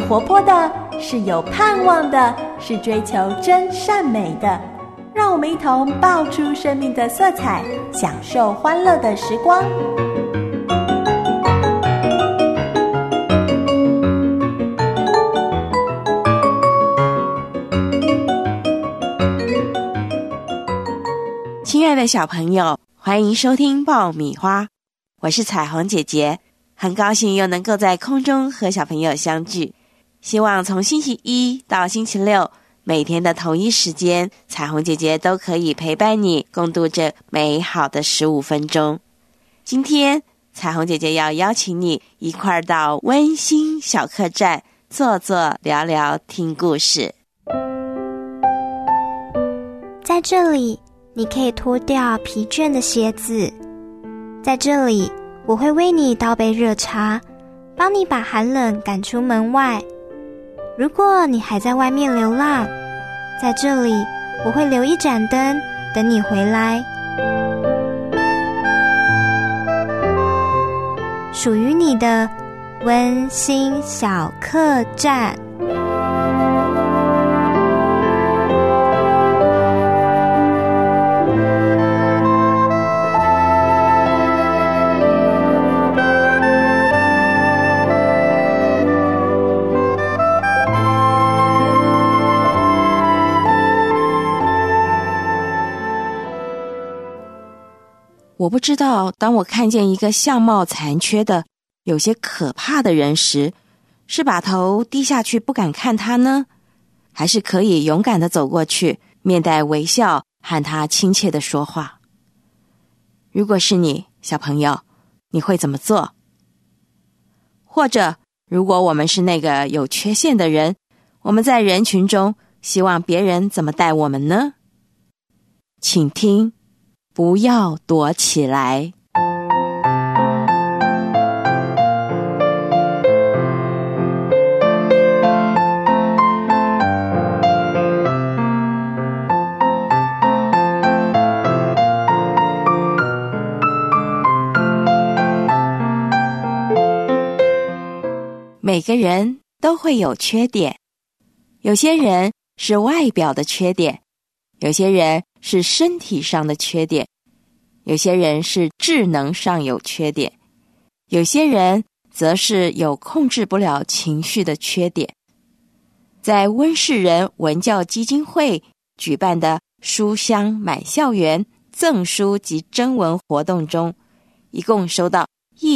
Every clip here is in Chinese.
活泼的，是有盼望的，是追求真善美的。让我们一同爆出生命的色彩，享受欢乐的时光。 亲爱的小朋友，欢迎收听爆米花，我是彩虹姐姐，很高兴又能够在空中和小朋友相聚。希望从星期一到星期六，每天的同一时间，彩虹姐姐都可以陪伴你共度这美好的15分钟。今天彩虹姐姐要邀请你一块儿到温馨小客栈坐坐聊聊听故事。 在这里你可以脱掉疲倦的鞋子，在这里我会为你倒杯热茶，帮你把寒冷赶出门外。如果你还在外面流浪，在这里我会留一盏灯等你回来。属于你的温馨小客栈。 我不知道，当我看见一个相貌残缺的、有些可怕的人时，是把头低下去不敢看他呢，还是可以勇敢地走过去，面带微笑，和他亲切地说话？如果是你，小朋友，你会怎么做？或者，如果我们是那个有缺陷的人，我们在人群中希望别人怎么待我们呢？请听，不要躲起来。每个人都会有缺点，有些人是外表的缺点，有些人是身体上的缺点，有些人是智能上有缺点，有些人则是有控制不了情绪的缺点。在温世仁文教基金会举办的书香满校园赠书及征文活动中，一共收到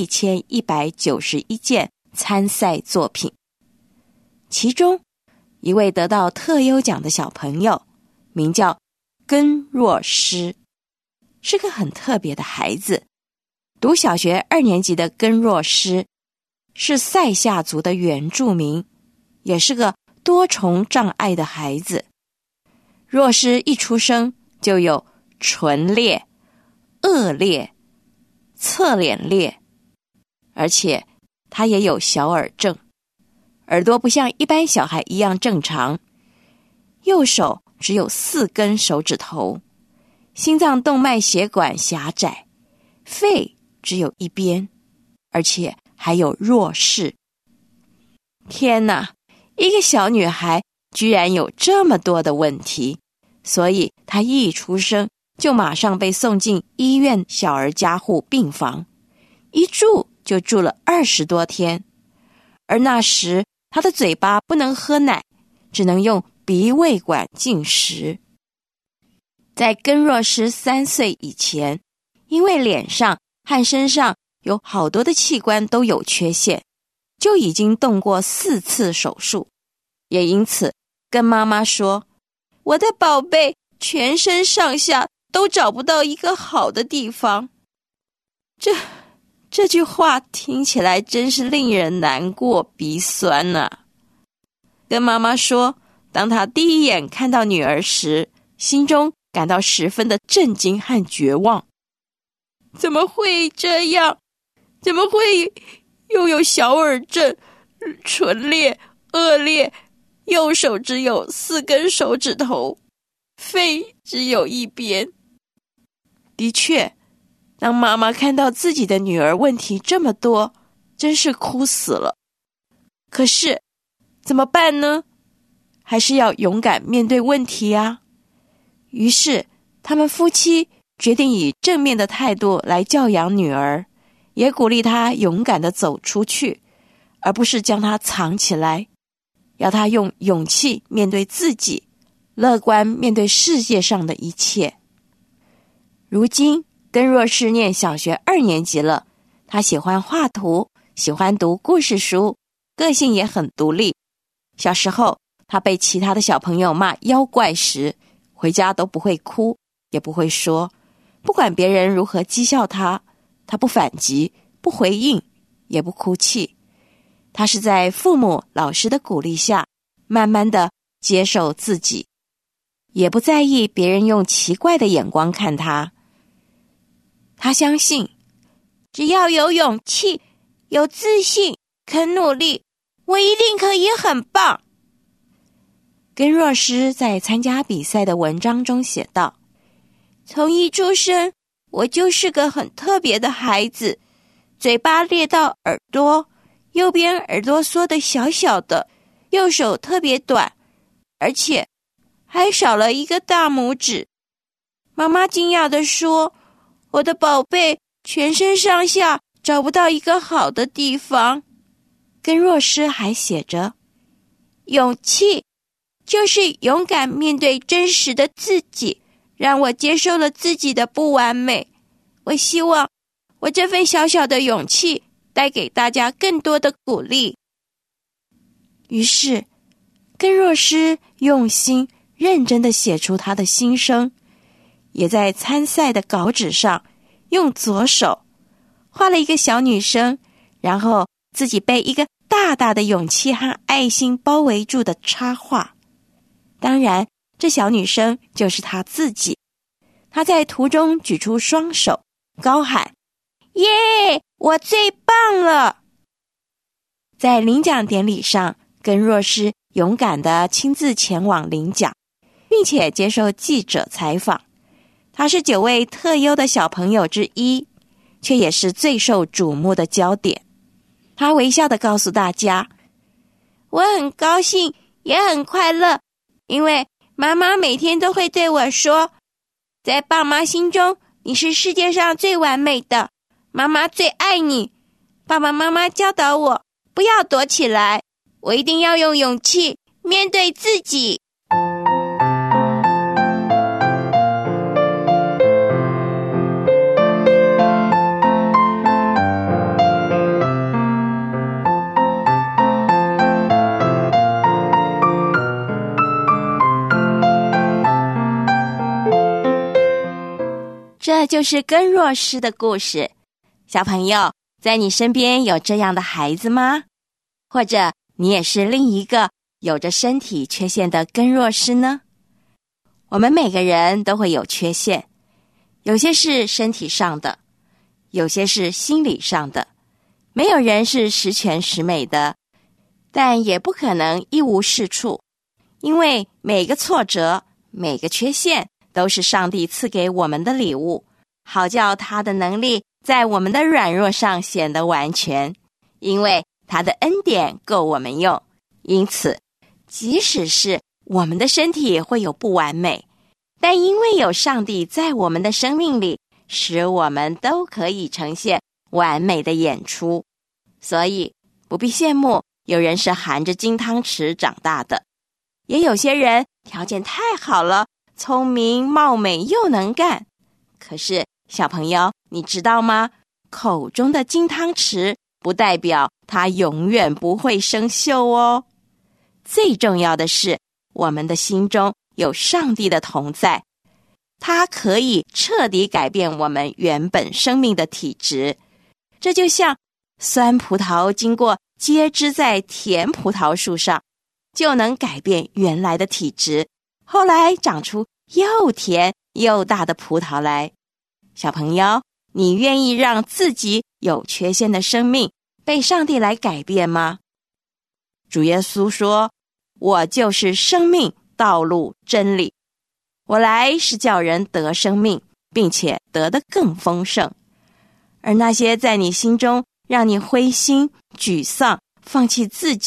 1191件参赛作品。其中一位得到特优奖的小朋友名叫根若诗，是个很特别的孩子。读小学2年级的根若诗是塞夏族的原住民，也是个多重障碍的孩子。若诗一出生就有唇裂、腭裂、侧脸裂，而且他也有小耳症，耳朵不像一般小孩一样正常，右手只有4根手指头，心脏动脉血管狭窄，肺只有一边，而且还有弱视。天哪，一个小女孩居然有这么多的问题，所以她一出生就马上被送进医院小儿加护病房，一住就住了20多天。而那时她的嘴巴不能喝奶，只能用鼻胃管进食。在根若诗3岁以前，因为脸上和身上有好多的器官都有缺陷，就已经动过4次手术，也因此跟妈妈说，我的宝贝全身上下都找不到一个好的地方。这句话听起来真是令人难过鼻酸啊。跟妈妈说，当她第一眼看到女儿时，心中感到十分的震惊和绝望。怎么会这样？怎么会又有小耳症、唇裂、腭裂，右手只有4根手指头，肺只有一边？的确，当妈妈看到自己的女儿问题这么多，真是哭死了。可是怎么办呢？还是要勇敢面对问题啊。于是他们夫妻决定以正面的态度来教养女儿，也鼓励她勇敢地走出去，而不是将她藏起来，要她用勇气面对自己，乐观面对世界上的一切。如今根若是念小学2年级了，她喜欢画图，喜欢读故事书，个性也很独立。小时候她被其他的小朋友骂妖怪时，回家都不会哭，也不会说，不管别人如何讥笑她，她不反击，不回应，也不哭泣。她是在父母、老师的鼓励下，慢慢的接受自己，也不在意别人用奇怪的眼光看她。她相信，只要有勇气，有自信，肯努力，我一定可以很棒。根若诗在参加比赛的文章中写道，从一出生，我就是个很特别的孩子，嘴巴裂到耳朵，右边耳朵缩得小小的，右手特别短，而且还少了一个大拇指。妈妈惊讶地说，我的宝贝全身上下找不到一个好的地方。根若诗还写着，勇气就是勇敢面对真实的自己，让我接受了自己的不完美。我希望我这份小小的勇气带给大家更多的鼓励。于是根若诗用心认真地写出他的心声，也在参赛的稿纸上用左手画了一个小女生，然后自己被一个大大的勇气和爱心包围住的插画。当然，这小女生就是她自己。她在图中举出双手，高喊，耶，我最棒了。在领奖典礼上，根若诗勇敢地亲自前往领奖，并且接受记者采访。她是9位特优的小朋友之一，却也是最受瞩目的焦点。她微笑地告诉大家，我很高兴，也很快乐，因为妈妈每天都会对我说，在爸妈心中，你是世界上最完美的，妈妈最爱你。爸爸妈妈教导我，不要躲起来，我一定要用勇气面对自己。这就是根若诗的故事。小朋友，在你身边有这样的孩子吗？或者你也是另一个有着身体缺陷的根若诗呢？我们每个人都会有缺陷，有些是身体上的，有些是心理上的。没有人是十全十美的，但也不可能一无是处，因为每个挫折，每个缺陷都是上帝赐给我们的礼物，好叫他的能力在我们的软弱上显得完全，因为他的恩典够我们用。因此，即使是我们的身体会有不完美，但因为有上帝在我们的生命里，使我们都可以呈现完美的演出。所以不必羡慕有人是含着金汤匙长大的，也有些人条件太好了，聪明貌美又能干。可是小朋友，你知道吗？口中的金汤匙不代表它永远不会生锈哦。最重要的是，我们的心中有上帝的同在，它可以彻底改变我们原本生命的体质。这就像酸葡萄经过接枝在甜葡萄树上，就能改变原来的体质，后来长出又甜又大的葡萄来。小朋友，你愿意让自己有缺陷的生命被上帝来改变吗？主耶稣说，我就是生命、道路、真理，我来是叫人得生命，并且得得更丰盛。而那些在你心中让你灰心、沮丧、放弃自己、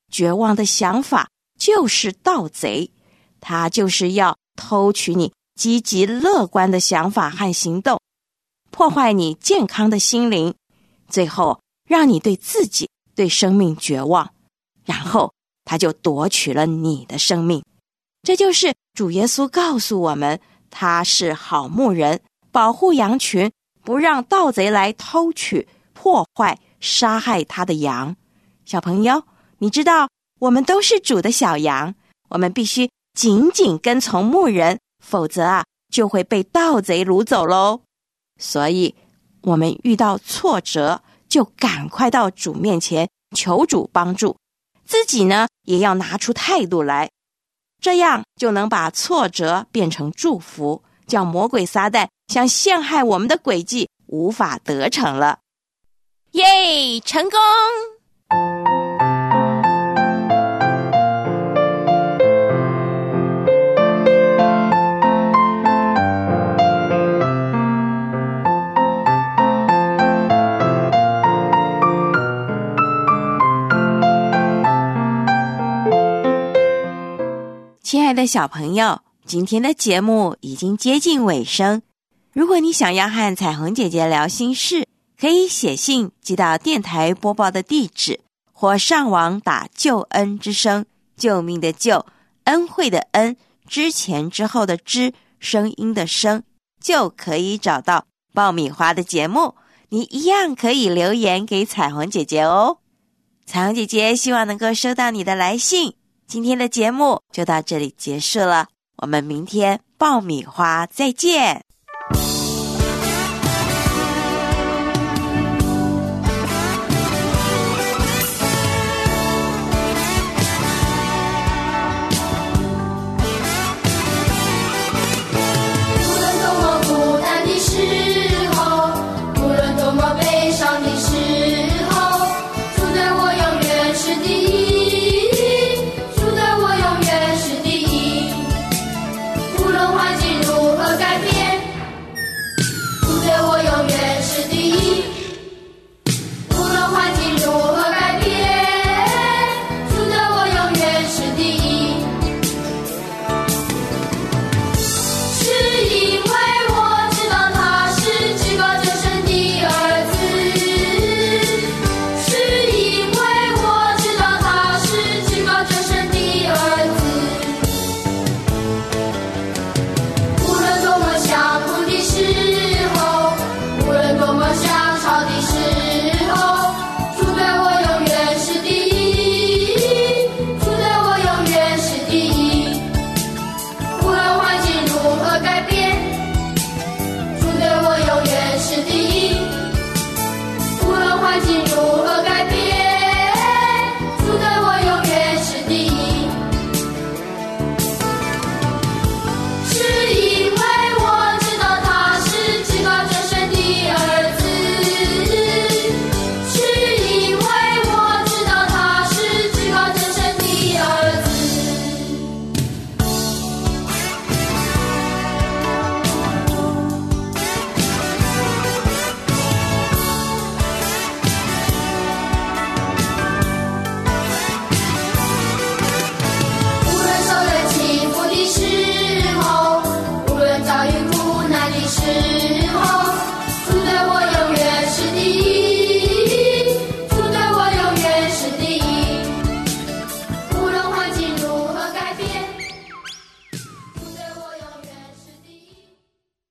绝望的想法就是盗贼，他就是要偷取你积极乐观的想法和行动，破坏你健康的心灵，最后让你对自己、对生命绝望，然后他就夺取了你的生命。这就是主耶稣告诉我们，他是好牧人，保护羊群，不让盗贼来偷取、破坏、杀害他的羊。小朋友，你知道我们都是主的小羊，我们必须紧紧跟从牧人，否则就会被盗贼掳走咯。所以我们遇到挫折，就赶快到主面前求主帮助，自己呢也要拿出态度来，这样就能把挫折变成祝福，叫魔鬼撒旦想陷害我们的诡计无法得逞了。耶，成功！亲爱的小朋友，今天的节目已经接近尾声。如果你想要和彩虹姐姐聊心事，可以写信寄到电台播报的地址，或上网打救恩之声，救命的救，恩惠的恩，之前之后的之，声音的声，就可以找到爆米花的节目。你一样可以留言给彩虹姐姐哦。彩虹姐姐希望能够收到你的来信。今天的节目就到这里结束了，我们明天爆米花再见。 时候